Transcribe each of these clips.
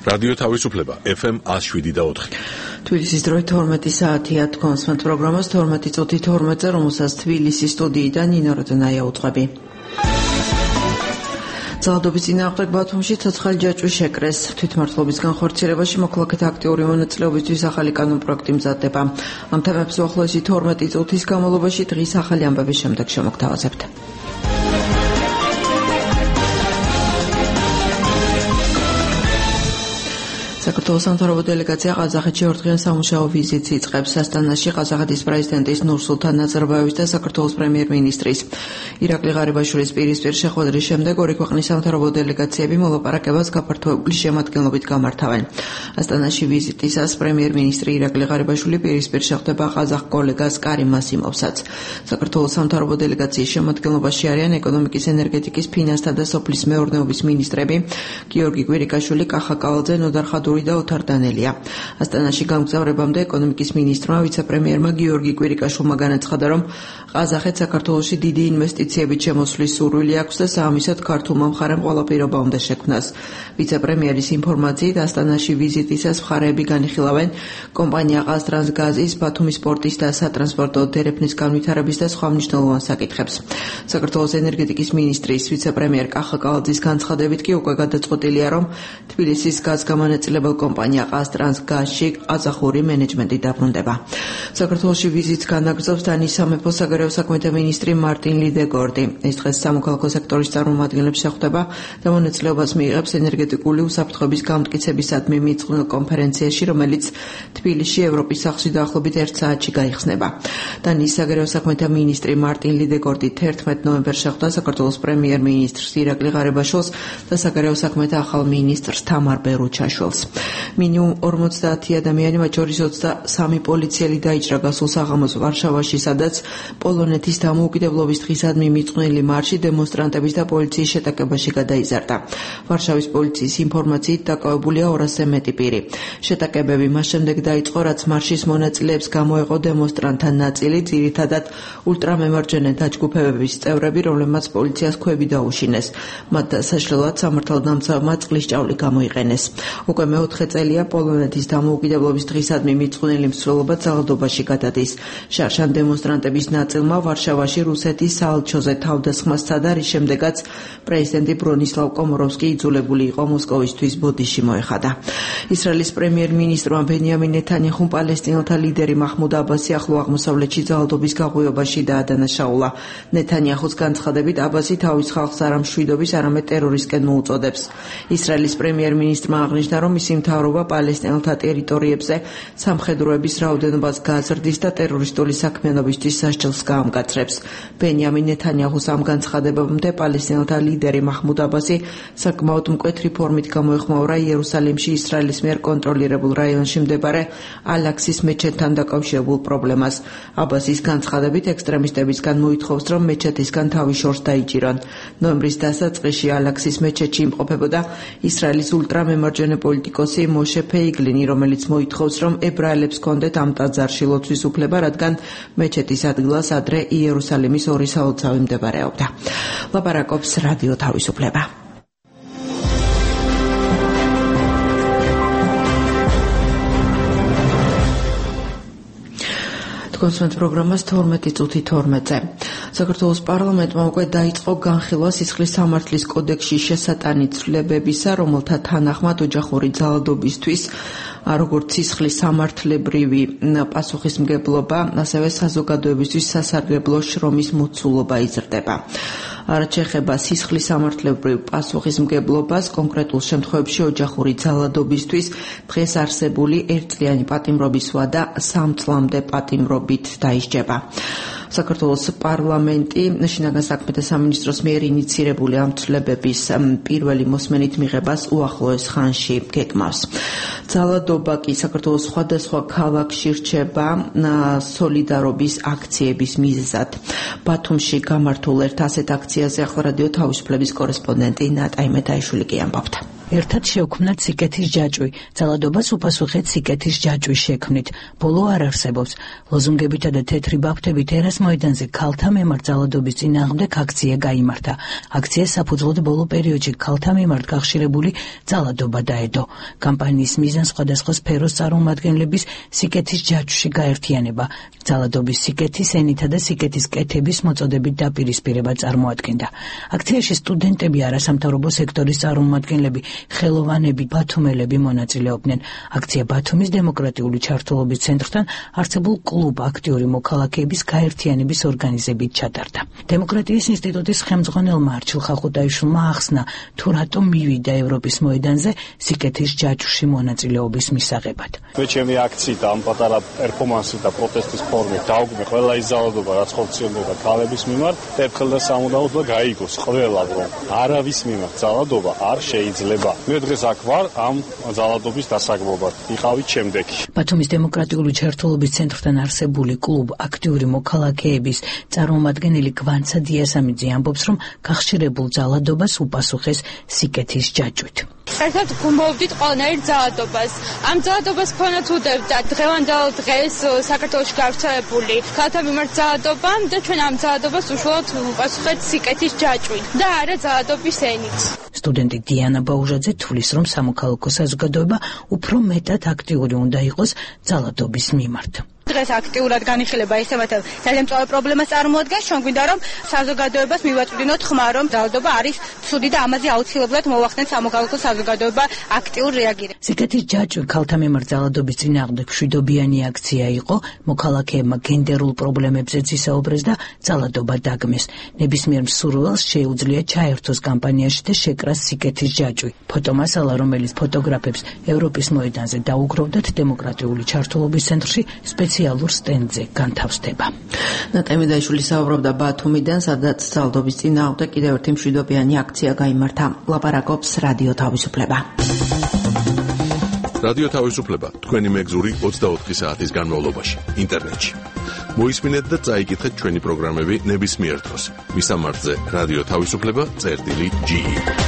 რადიო თავისუფლება FM 107.4. თბილისის დროით 12 საათია თქვენს პროგრამას 12 წუთი 12-ზე, რომელსაც თბილისის სტუდიიდან ნინო როდონაია უძღვები. ძალადობის წინააღმდეგ ბათუმში ცოცხალი ჯაჭვი შეკრეს. თვითმმართველობის განხორციელებაში მოქალაქეთა აქტიური მონაწილეობისთვის ახალი კანონპროექტი მზადდება. ამ თემებს უახლოესი 12 წუთის განმავლობაში დღის ახალი ამბების შემდეგ შემოგთავაზებთ. საქართველოს სამთავრობო დელეგაცია ყაზახეთში ორდღიან სამუშაო ვიზიტს იწყებს. ასტანაში ყაზახეთის პრეზიდენტის ნურსულთან ნაზარბაევის და საქართველოს პრემიერ-მინისტრის ირაკლი ღარიბაშვილის პირისპირ შეხვედრის შემდეგ ორი ქვეყნის სამთავრობო დელეგაციები მოლაპარაკებას გაფართოებული შემადგენლობით გამართავენ. ასტანაში ვიზიტისას პრემიერ-მინისტრი ირაკლი ღარიბაშვილი პირისპირ შეხვდება ყაზახ კოლეგას კარიმ მასიმოვსაც. საქართველოს სამთავრობო დელეგაციის შემადგენლობაში არიან ეკონომიკის, ენერგეტიკის, ფინანსთა და სოფლის მეურნეობის მინისტრები გიორგი კვირიკაშვილი, კახა კავალძე, ნოდარ ხადური და ოთარ დანელია. ასტანაში გამგზავრებამდე ეკონომიკის მინისტრმა ვიცე-პრემიერმა გიორგი კვირიკაშვილმა განაცხადა, რომ ყაზახეთს საქართველოში დიდი ინვესტიციებით შემოსვლის სურვილი აქვს და საამისოდ ქართულმა მხარემ ყველა პირობა უნდა შექმნას. ვიცე-პრემიერის ინფორმაციით ასტანაში ვიზიტისას მხარეები განიხილავენ კომპანია ყაზტრანსგაზის, ბათუმის პორტის და სატრანსპორტო დერეფნის განვითარების და სხვა მნიშვნელოვან საკითხებს. საქართველოს ენერგეტიკის მინისტრის ვიცე-პრემიერ კახა კავალძის განცხადებით კი უკვე გადაწყვეტილია, რომ თბილისის გაზგამანაწილებელ კომპანია ყაზტრანსგაზში ყაზახური მენეჯმენტი დაბრუნდება. საქართველოში ვიზიტს განაგრძობს დანის სამეფო საგარეო საქმეთა მინისტრი მარტინ ლიდეგორდი. ეს დღეს სამოქალაქო სექტორის წარმომადგენლებს შეხვდება და მონაწილეობას მიიღებს ენერგეტიკული უსაფრთხოების გამტკიცებისადმი მიწყვნილ კონფერენციაში, რომელიც თბილისში ევროპის სახლში დაახლოებით 1 საათში გაიხსნება. დანის საგარეო საქმეთა მინისტრი მარტინ ლიდეგორდი 11 ნოემბერს შეხვდა საქართველოს პრემიერ-მინისტრს ირაკლი ღარიბაშვილს და საგარეო საქმეთა ახალ მინისტრს თამარ ბერუჩაშვილს. მინიმუმ 50 ადამიანი, მათ შორის 23 პოლიციელი დაიჭრა გასულ საღამოს ვარშავაში, სადაც პოლონეთის დამოუკიდებლობის დღისადმი მიწყვნილი მარში დემონსტრანტების და პოლიციის შეტაკებაში გადაიზარდა. ვარშავის პოლიციის ინფორმაციით დაკავებულია 200-ზე მეტი პირი. შეტაკებები მას შემდეგ დაიწყო, რაც მარშის მონაწილეებს გამოეყო დემონსტრანტთა ნაწილი, ძირითადად ულტრამემარჯვენე დაჯგუფებების წევრები, რომლებმაც პოლიციას ქვები დაუშინეს. მათ საშლელად სამართალდამცავმა წყლის ჭავლი გამოიყენეს. უკვე მეოთხე წელია პოლონეთის დამოუკიდებლობის დღისადმი მიწყვნილი მსვლელობა ძალადობაში გადადის. შარშან დემონსტრანტების ნაწილმა ვარშავაში რუსეთის საელჩოზე თავდასხმა სცადა, რის შემდეგაც პრეზიდენტი ბრონისლავ კომოროვსკი იძულებული იყო მოსკოვისთვის ბოდიში მოეხადა. ისრაელის პრემიერ-მინისტრმა ბენიამინ ნეთანიაჰუმ პალესტინელთა ლიდერი მაჰმუდ აბასი ახლო აღმოსავლეთში ძალადობის გაღვივებაში დაადანაშაულა. ნეთანიაჰუს განცხადებით, აბასი თავის ხალხს არა მშვიდობის, არამედ ტერორისკენ მოუწოდებს. ისრაელის პრემიერ-მინისტრმა აღნიშნა, რომ მისი მთავრობა პალესტინელთა ტერიტორიებზე სამხედროების რაოდენობას გაზრდის და ტერორისტული საქმიანობისთვის სასჯელს გაამკაცრებს. ბენიამინ ნეთანიაჰუს ამ განცხადებამდე პალესტინელთა ლიდერი მაჰმუდ აბასი საკმაოდ მკვეთრი ფორმით გამოეხმაურა იერუსალიმში ისრაელის მიერ კონტროლირებულ რაიონში მდებარე ალაქსის მეჩეთთან დაკავშირებულ პრობლემას. აბასის განცხადებით, ექსტრემისტებისგან მოითხოვს, რომ მეჩეთისგან თავი შორს დაიჭირონ. ნოემბრის დასაწყისში ალაქსის მეჩეთში იმყოფებოდა ისრაელის ულტრამემარჯვენე პოლიტიკოსი მოშე ფეიგლინი, რომელიც მოითხოვს, რომ ებრაელებს ჰქონდეთ ამ ტაძარში ლოცვის უფლება, რადგან მეჩეთის ადგილას ადრე იერუსალიმის ორი საოცავი მდებარეობდა. ლაპარაკობს რადიო თავისუფლება. კონსულტ პროგრამას 12 წუთი 12-ზე. საქართველოს პარლამენტმა უკვე დაიწყო განხილვა სისხლის სამართლის კოდექსში შესატანი ცვლილებებისა, რომელთა თანახმად ოჯახური ძალადობისთვის როგორც სისხლის სამართლებრივი პასუხისმგებლობა, ასევე საზოგადოებისთვის სასარგებლო შრომის მოცულობა იზრდება. რაც შეეხება სისხლის სამართლებრივ პასუხისმგებლობას, კონკრეტულ შემთხვევებში ოჯახური ძალადობისთვის დღეს არსებული 1 წლიანი პატიმრობის ვადა 3 წლამდე პატიმრობით დაისჯება. საქართველოს პარლამენტი შინაგან საქმეთა სამინისტროს მიერ ინიცირებული ამ ცვლილებების პირველი მოსმენით მიღებას უახლოეს ხანში გეგმავს. ძალადობა კი საქართველოს სხვადასხვა ქალაქში რჩება სოლიდარობის აქციების მიზეზად. ბათუმში გამართულ ერთ ასეთ აქციაზე ახლა რადიო თავისუფლების კორესპონდენტი ნატა იმედაიშვილი კი ამბობდა. ერთად შევქმნათ სიკეთის ჯაჭვი, ძალადობას უპასუხეთ სიკეთის ჯაჭვის შექმნით. ბოლო არ არსებობს. ლოზუნგებითა და თეთრი ბაფთებით ერას მოედანზე ქალთა მიმართ ძალადობის წინააღმდეგ აქცია გაიმართა. აქციას საფუძვლად ბოლო პერიოდში ქალთა მიმართ გახშირებული ძალადობა დაედო. კამპანიის მიზანს სხვადასხვა სფეროს წარმომადგენლების სიკეთის ჯაჭვში გაერთიანება. ძალადობის სიკეთის ენითა და სიკეთის კეთების მოწოდებით დაპირისპირება წარმოადგენდა. აქციაში სტუდენტები, არასამთავრობო სექტორის წარმომადგენლები, ხელოვანები, ბათუმელები მონაწილეობდნენ. აქცია ბათუმის დემოკრატიული ჩართულობის ცენტრთან არსებულ კლუბ აქტიური მოქალაქეების გაერთიანების ორგანიზებით ჩატარდა. დემოკრატიის ინსტიტუტის ხელმძღვანელმა არჩილ ხახუტაიშვილმა ახსნა, თუ რატომ მივიდა ევროპის მოედანზე სიკეთის ჯაჭვში მონაწილეობის მისაღებად. მე ჩემი აქციით ამ პატარა პერფორმანსით და პროტესტის ფორმით დაუგმე ყველა ის ძალადობა, რაც ხორციელდება ქალების მიმართ, ერთხელ და სამუდამოდ გაიგოს ყველა, რომ არავის მიმართ ძალადობა არ შეიძლება. მე დღეს აქ ვარ ამ ძალადობის დასაგმობად. იყავით შემდეგი. ბათუმის დემოკრატიული ჩართულობის ცენტრთან არსებული კლუბ აქტიური მოქალაქეების წარმომადგენელი გვანცა დიასამიძე ამბობს, რომ გახშირებულ ძალადობას უპასუხეს სიკეთის ჯაჭვით. ერთად გუმოვდით ყველანაირ ძალადობას. ამ ძალადობას ფონად უდევდა დღევანდელ დღეს საქართველოში გავრცელებული ქალთა მიმართ ძალადობამ და ჩვენ ამ ძალადობას უშუალოდ ვუპასუხეთ სიკეთის ჯაჭვით და არა ძალადობის ენით. სტუდენტი დიანა ბაუჟაძე თვლის, რომ სამოქალაქო საზოგადოება უფრო მეტად აქტიური უნდა იყოს ძალადობის მიმართ. დღეს აქტიურად განიხილება ისევათა ძალიან მწვავე პრობლემას წარმოადგენს. ჩვენ გვინდა რომ საზოგადოებას მივაწვდინოთ ხმა, რომ ძალადობა არის ცუდი და ამაზე აუცილებლად მოვახდენთ სამოქალაქო საზოგადოება აქტიურ რეაგირებას. სიკეთის ჯაჭვი ქალთა მიმართ ძალადობის წინააღმდეგ მშვიდობიანი აქცია იყო. მოქალაქეებმა გენდერულ პრობლემებზეც ისაუბრეს და ძალადობა დაგმეს. ნებისმიერ მსურველს შეუძლია ჩაერთოს კამპანიაში და შეკრას სიკეთის ჯაჭვი. ფოტომასალა, რომელიც ფოტოგრაფებს ევროპის მოედანზე დაუგროვდათ დემოკრატიული ჩართულობის ცენტრში სპეციალურ სტენდზე განთავსდება. ნატემიდაიშვილი საუბრობდა ბათუმიდან, სადაც ძალადობის წინააღმდეგ კიდევ ერთი მშვიდობიანი აქცია გაიმართა. ლაპარაკობს რადიო თავისუფლება. რადიო თავისუფლება თქვენი მეგზური 24 საათის განმავლობაში ინტერნეტში. მოისმინეთ და წაიკითხეთ ჩვენი პროგრამები ნებისმიერ დროს. მისამართზე რადიო თავისუფლება.ge.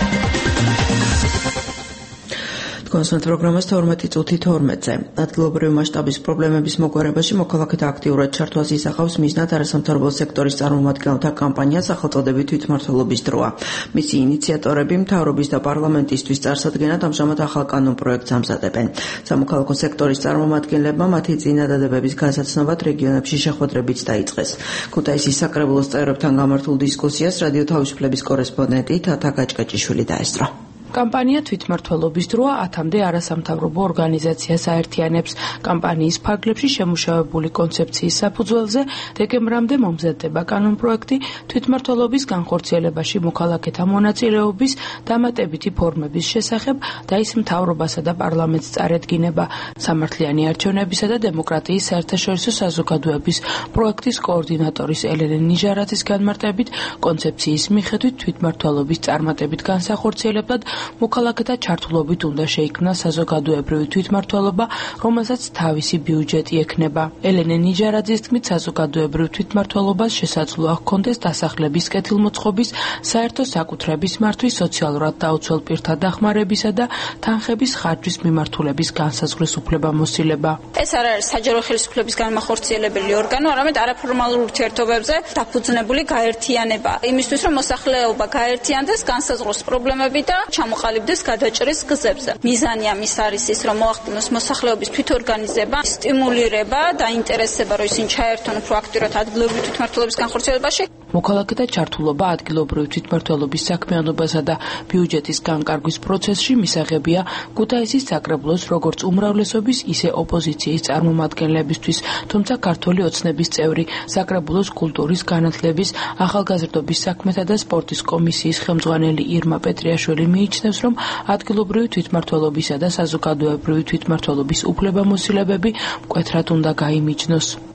კონსულტ პროგრამას 12:12-ზე. ადგილობრივი მასშტაბის პრობლემების მოგვარებაში მოქალაქეთა აქტიურად ჩართვას ისახავს მიზნად არასამთავრობო სექტორის წარმომადგენელთა კამპანია სახელწოდებით თვითმმართველობის დროა. მისი ინიციატორები მთავრობის და პარლამენტისთვის წარსადგენად ამჟამად ახალ კანონ პროექტს ამზადებენ. სამოქალაქო სექტორის წარმომადგენლებმა მათი წინადადებების გასაცნობად რეგიონებში შეხვედრებიც დაიწყეს. ქუთაისის საკრებულოს წევრებთან გამართულ დისკუსიას რადიო თავისუფლების კორესპონდენტი თათა გაჭკაჭიშვილი დაესწრო. კამპანია თვითმმართველობის დროა 10-მდე არასამთავრობო ორგანიზაციას აერთიანებს. კამპანიის ფარგლებში შემუშავებული კონცეფციის საფუძველზე დეკემბრამდე მომზადდება კანონპროექტი თვითმმართველობის განხორციელებაში მოქალაქეთა მონაწილეობის დამატებითი ფორმების შესახებ და ის მთავრობასა და პარლამენტს წარედგინება. სამართლიანი არჩევნებისა და დემოკრატიის საერთაშორისო საზოგადოების პროექტის კოორდინატორის ელენე ნიჟარაძის განმარტებით კონცეფციის მიხედვით თვითმმართველობის წარმატებით განსახორციელებლად მოქალაქეთა ჩართულობით უნდა შეიქმნა საზოგადოებრივი თვითმმართველობა, რომელსაც თავისი ბიუჯეტი ექნება. ელენე ნიჟარაძის თქმით, საზოგადოებრივ თვითმმართველობას შესაძლოა ჰქონდეს დასახლების კეთილმოწყობის, საერთო საკუთრების მართვის, სოციალურად დაუცველ პირთა დახმარებისა და თანხების ხარჯვის მიმართულების განსაზღვრის უფლებამოსილება. ეს არ არის საჯარო ხელისუფლების განმახორციელებელი ორგანო, არამედ არაფორმალურ ურთიერთობებზე დაფუძნებული გაერთიანება. იმისთვის, რომ მოსახლეობა გაერთიანდეს, განსაზღვროს პრობლემები და ჩამოყალიბდეს გადაჭრის გზებზე. მიზანი ამის არის ის, რომ მოახდინოს მოსახლეობის თვითორგანიზება, სტიმულირება და ინტერესება, რომ ისინი ჩაერთონ უფრო აქტიურად ადგილობრივი თვითმმართველობის განხორციელებაში. მოქალაქეთა ჩართულობა ადგილობრივი თვითმმართველობის საქმიანობასა და ბიუჯეტის განკარგვის პროცესში მისაღებია ქუთაისის საკრებულოს როგორც უმრავლესობის, ისე ოპოზიციის წარმომადგენლებისთვის, თუმცა ქართული ოცნების წევრი, საკრებულოს კულტურის, განათლების, ახალგაზრდობის საქმეთა და სპორტის კომისიის ხელმძღვანელი ირმა პეტრიაშვილი მიიჩნევს, რომ ადგილობრივი თვითმმართველობისა და საზოგადოებრივი თვითმმართველობის უფლებამოსილებები მკვეთრად უნდა გაიმიჯნოს.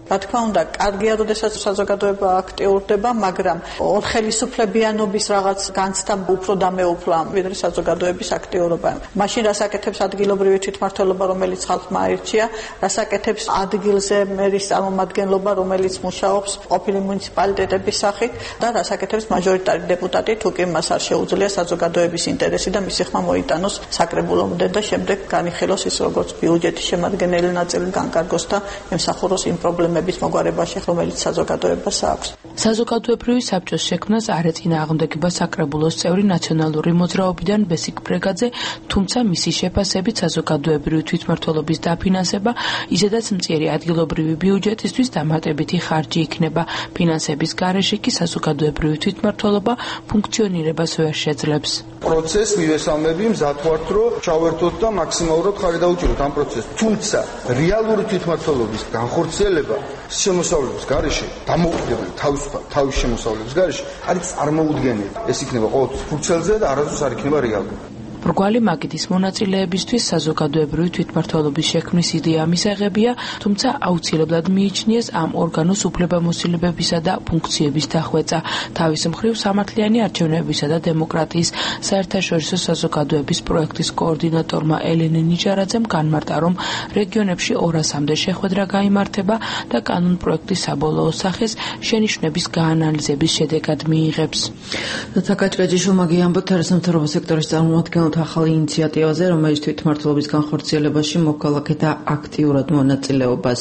რა თქმა უნდა, კარგია, როდესაც საზოგადოება აქტიურდება, მაგრამ ორხელისუფლებიანობის რაღაც განცდა უფრო დამეუფლა, ვიდრე საზოგადოების აქტიურობა. მაშინ რას აკეთებს ადგილობრივი თვითმმართველობა, რომელიც ხალხმა აირჩია, რას აკეთებს ადგილზე მერის წარმომადგენლობა, რომელიც მუშაობს ყოფილი მუნიციპალიტეტების სახით და რას აკეთებს მაჟორიტარი დეპუტატი, თუ კი მას არ შეუძლია საზოგადოების ინტერესი და მისი ხმა მოიტანოს საკრებულომდე და შემდეგ განიხილოს ის როგორც ბიუჯეტის შემადგენელი ნაწილი განკარგოს და ემსახუროს იმ პრობლემების მოგვარებაში, რომელიც საზოგადოებას აქვს. საზოგადოებრივი საბჭოს შექმნას არ ეწინააღმდეგება საკრებულოს წევრი ნაციონალური მოძრაობიდან ბესიკ ბრეგაძე, თუმცა მისი შეფასებით საზოგადოებრივი თვითმმართველობის დაფინანსება ისედაც მწიერი ადგილობრივი ბიუჯეტისთვის დამატებითი ხარჯი იქნება. ფინანსების გარეშე კი საზოგადოებრივი თვითმმართველობა ფუნქციონირებას ვერ შეძლებს. პროცესს მივესალმები მზად ვართ, რომ ჩავერთოთ და მაქსიმალურად ხარი დაუჭიროთ ამ პროცესს. თუმცა რეალური თვითმმართველობის განხორციელება შემოსავლების გარეშე, დამოუკიდებელი თავის შემოსავლების გარეშე არის წარმოუდგენელი. ეს იქნება ყოველთვის ფურცელზე და არასდროს არ იქნება რეალური. მრგვალი მაგიდის მონაწილეებისთვის საზოგადოებრივი თვითმმართველობის შექმნის იდეა მისაღებია, თუმცა აუცილებლად მიიჩნიეს ამ ორგანოს უფლებამოსილებებისა და ფუნქციების დახვეწა. თავის მხრივ სამართლიანი არჩევნებისა და დემოკრატიის საერთაშორისო საზოგადოების პროექტის კოორდინატორმა ელენე ნიჭარაძემ განმარტა, რომ რეგიონებში 200-მდე შეხვედრა გაიმართება და კანონპროექტის საბოლოო სახეს შენიშვნების გაანალიზების შედეგად მიიღებს. საკაჭკაჭიშვილმა ამბობთ არასამთავრობო სექტორის წარმომადგენლთა ახალი ინიციატივაზე, რომელიც თვითმმართველობის განხორციელებაში მოქალაქეთა აქტიურად მონაწილეობას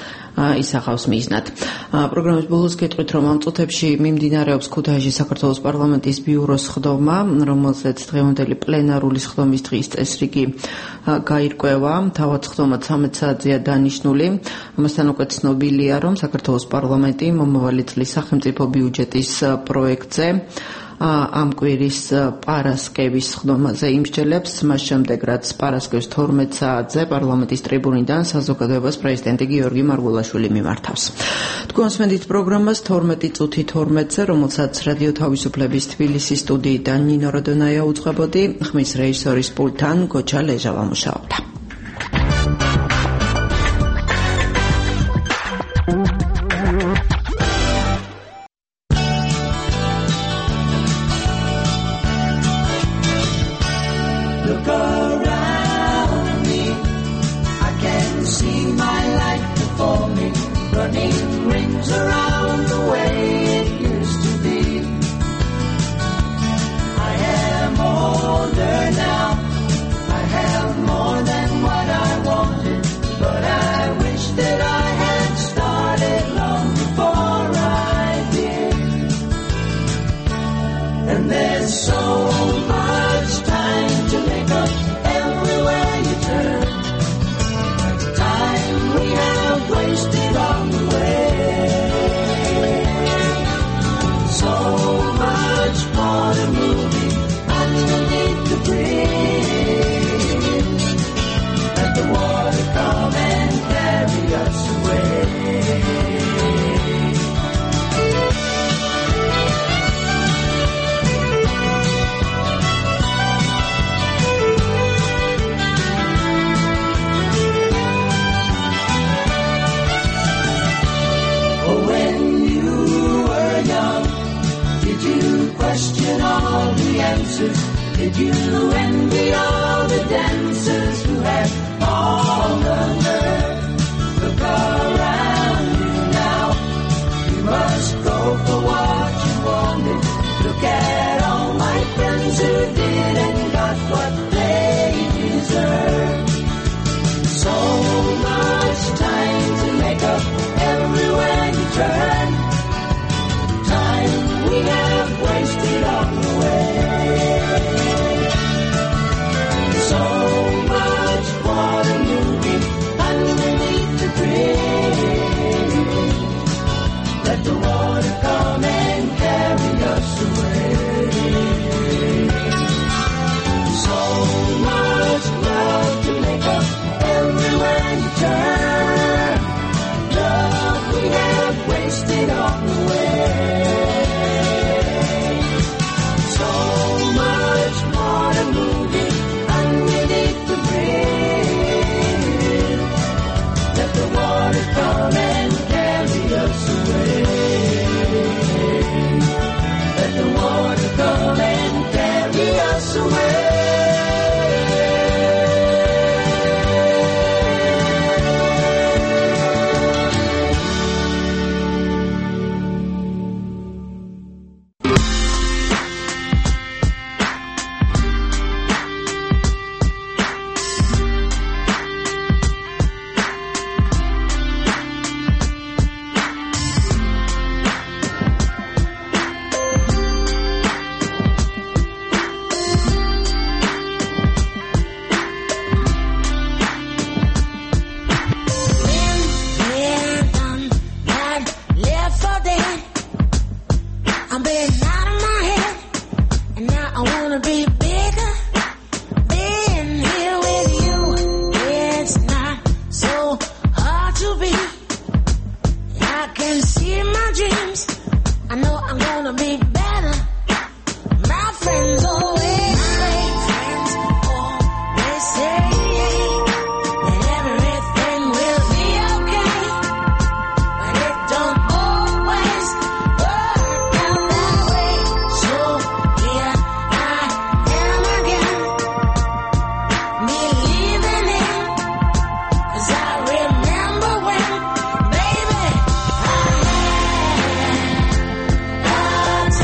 ისახავს მიზნად. პროგრამის ბოლოს გეტყვით, რომ ამ წუთებში მიმდინარეობს ქუთაისში საქართველოს პარლამენტის ბიუროს სხდომა, რომელზეც დღევანდელი პლენარული სხდომის დღის წესრიგი გაირკვევა. თავად სხდომა 13 საათზეა დანიშნული. ამასთან უკვე ცნობილია, რომ საქართველოს პარლამენტი მომავალი წლის სახელმწიფო ბიუჯეტის პროექტზე ამ კვირის პარასკევის სხდომაზე იმსჯელებს, მას შემდეგ რაც პარასკევის 12 საათზე პარლამენტის ტრიბუნიდან საზოგადოებას პრეზიდენტი გიორგი მარგველაშვილი მიმართავს. თქვენ ასმენთ პროგრამას 12 წუთი 12-ზე, რომელსაც რადიო თავისუფლების თბილისის სტუდიიდან ნინო როდონაია უძღვებოდი, ხმის რეჟისორის პულტთან გოჩა ლეჟავა მუშაობდა. Did you envy all the dancers who had all the nerve? Look around you now. You must go for what you wanted. Look at all my friends who didn't got what they deserve. So much time to make up everywhere you turn. Time we have wasted on the way. So much water moving underneath the bridge. Let the water come and carry us away. gonna be better. My friends always say that everything will be okay, but it don't always work out that way. So here I am again, believing in, 'cause I remember when, baby, I had a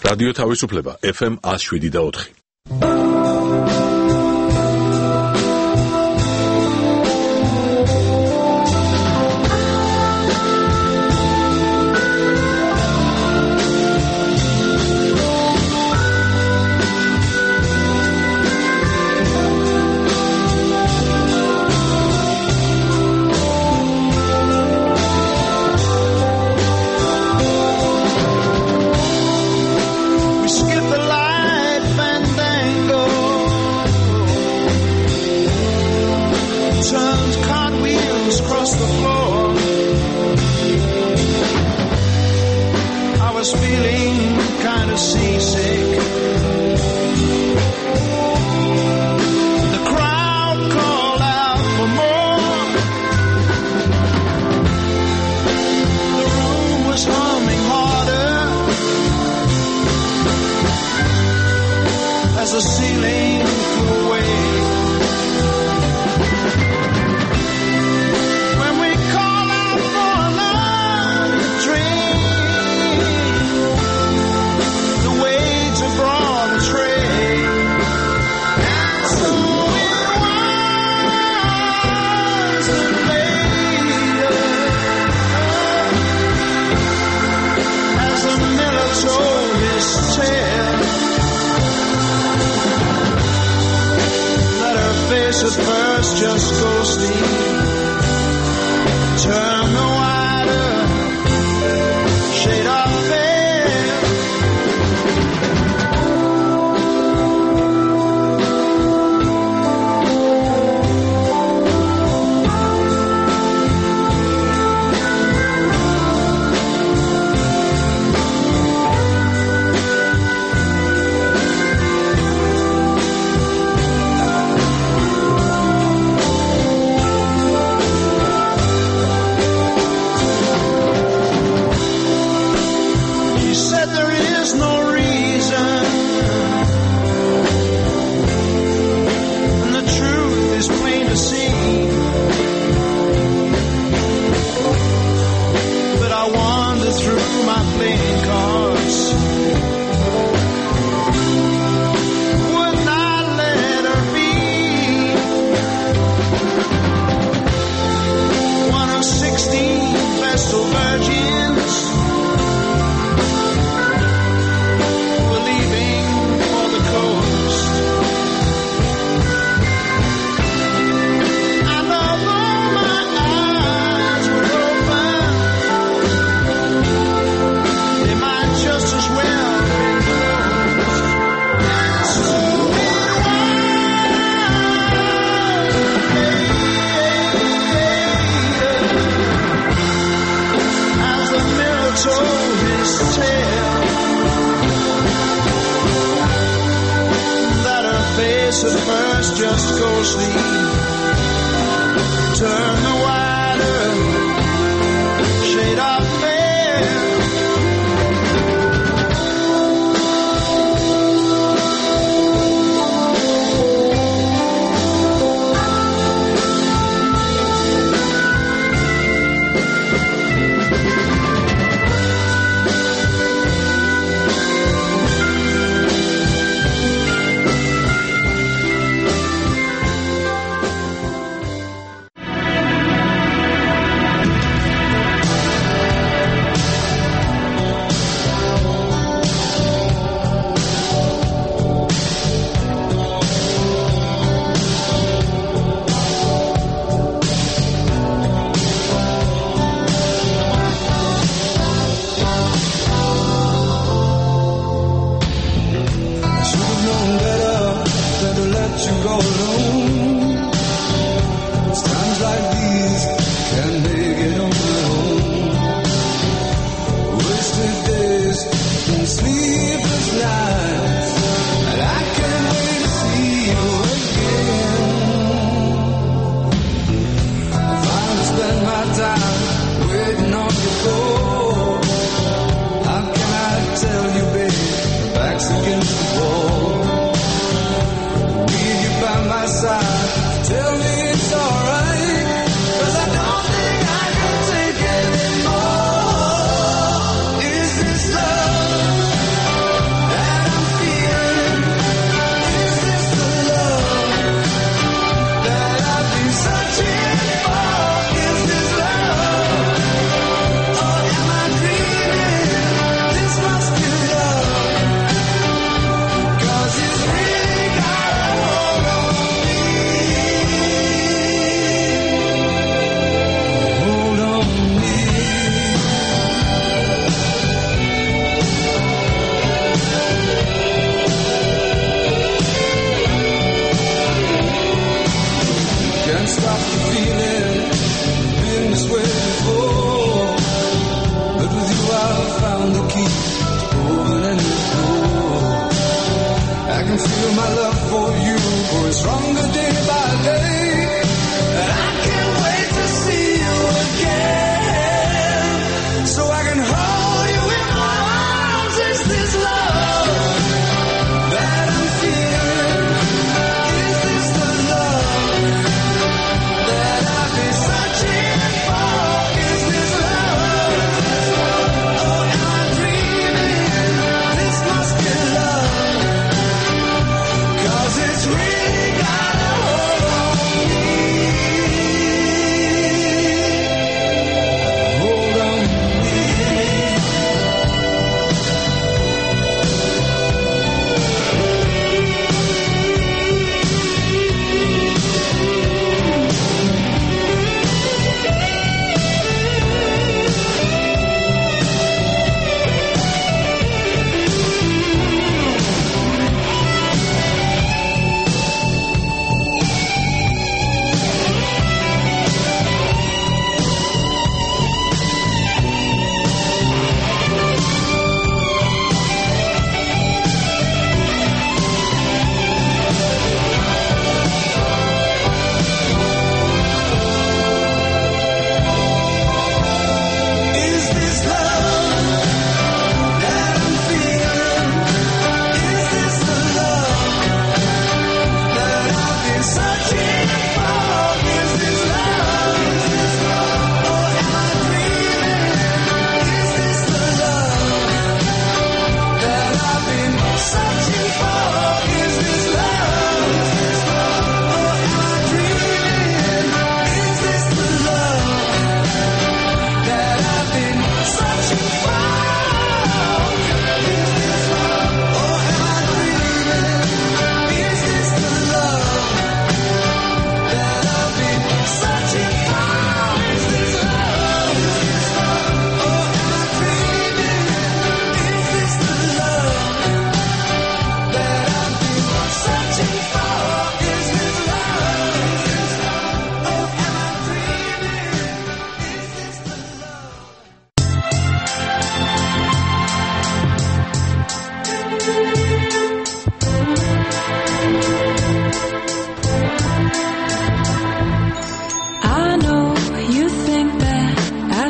რადიო თავისუფლება FM 107.4.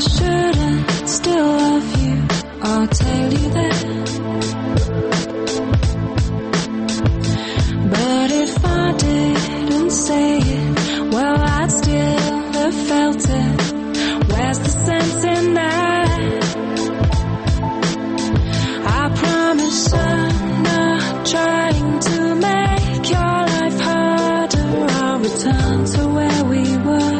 shouldn't still love you, I'll tell you that. But if I didn't say it, well, I'd still have felt it. Where's the sense in that? I promise I'm not trying to make your life harder. I'll return to where we were.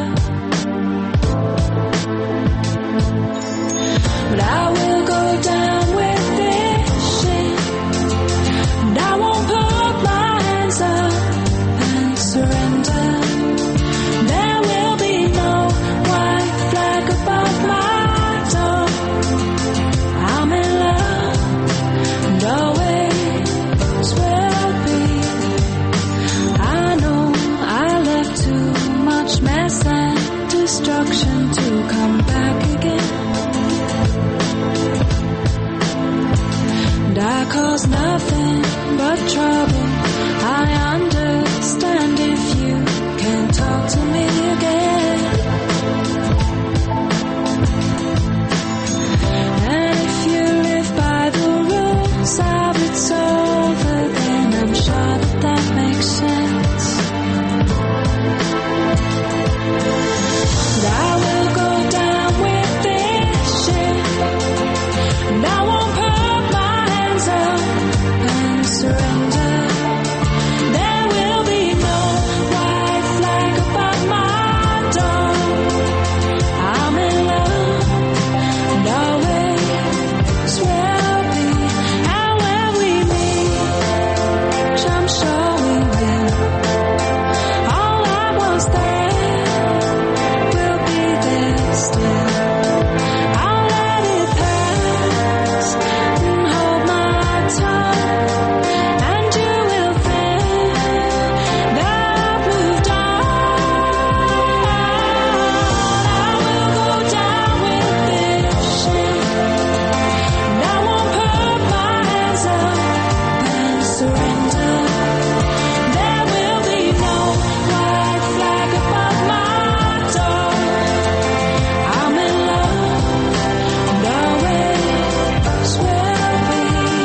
But I will go down with this shit, and I won't put my hands up and surrender. There will be no white flag above my door. I'm in love and always will be. I know I left too much mess and destruction to come back again. And I cause nothing but trouble. I understand if you can't talk to me again. And if you live by the rules of it's over, then I'm sure that makes sense. But I will go down with this shit, and I won't put my hands up and surrender. There will be no white flag above my door. I'm in love and always will be. And when we meet, I'm sure we will. All I was there will be there still. I'll let it pass and hold my tongue, and you will think that I've moved on. I will go down with this shit, and I won't put my hands up and surrender. There will be no white flag above my door. I'm in love and always will be.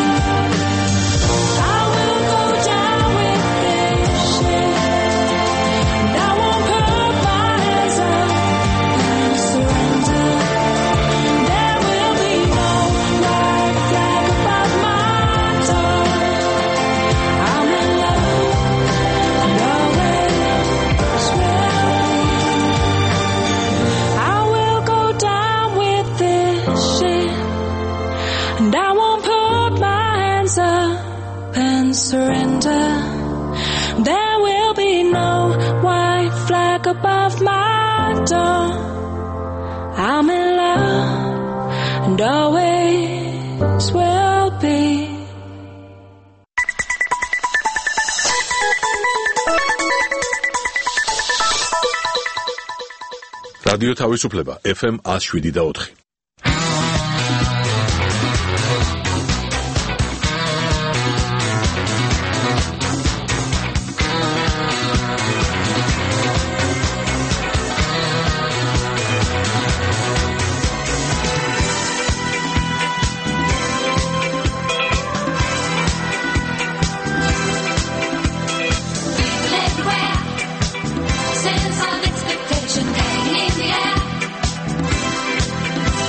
I will go down with this shit, and I won't put my hands up and surrender. There will be no white flag above my door. I'm in love and always will be. I will go down with this shit, and I won't put my hands up and surrender. There will be no white flag above my door. I'm in love and always will be. რადიო თავისუფლება FM 107.4. Sense of expectation hanging in the air.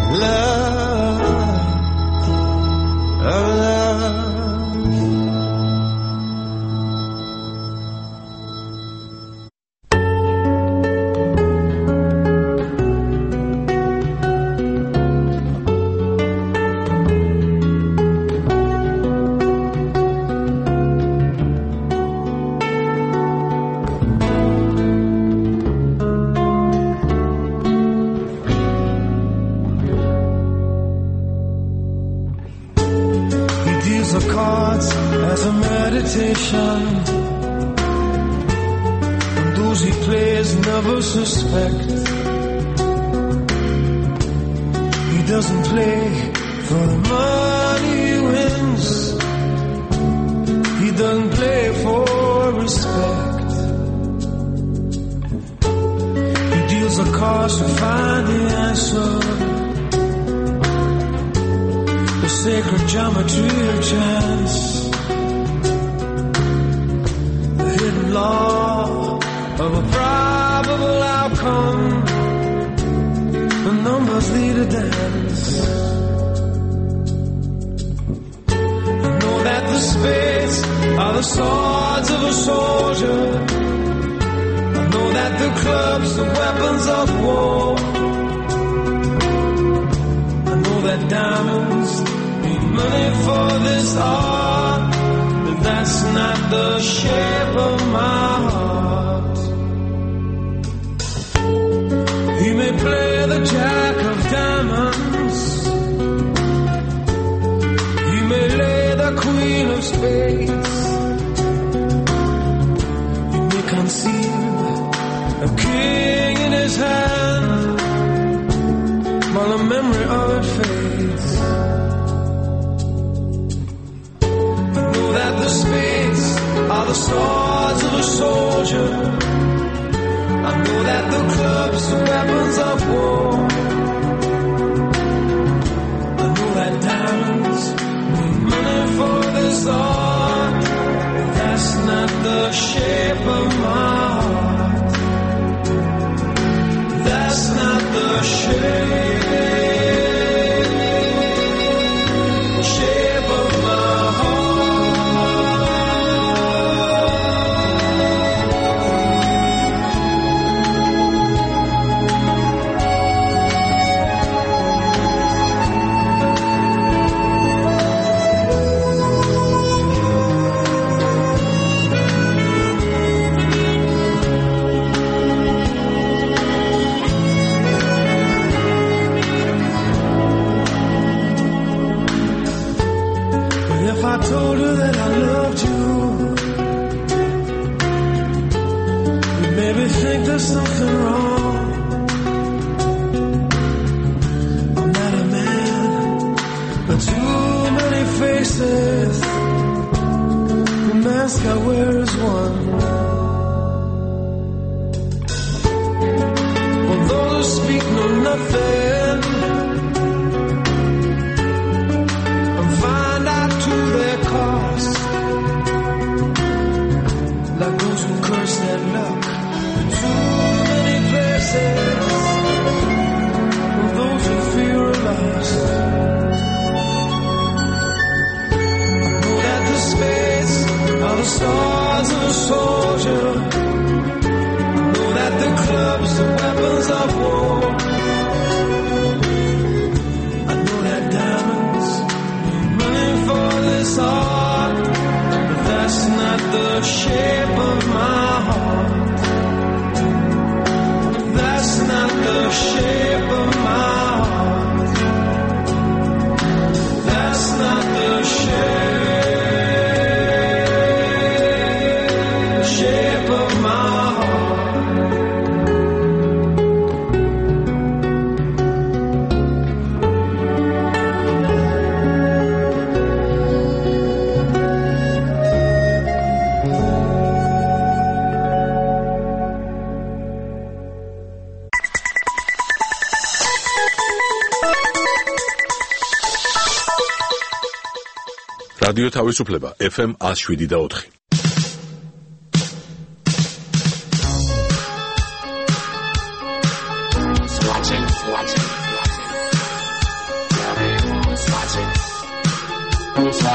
რადიო თავისუფლება FM 107.4.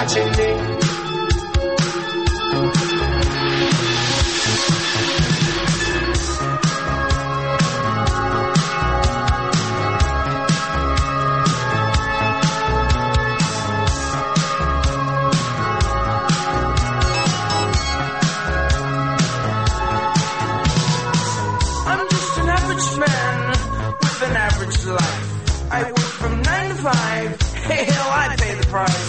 watching me. I'm just an average man with an average life. I work from 9 to 5. Hell, I pay the price.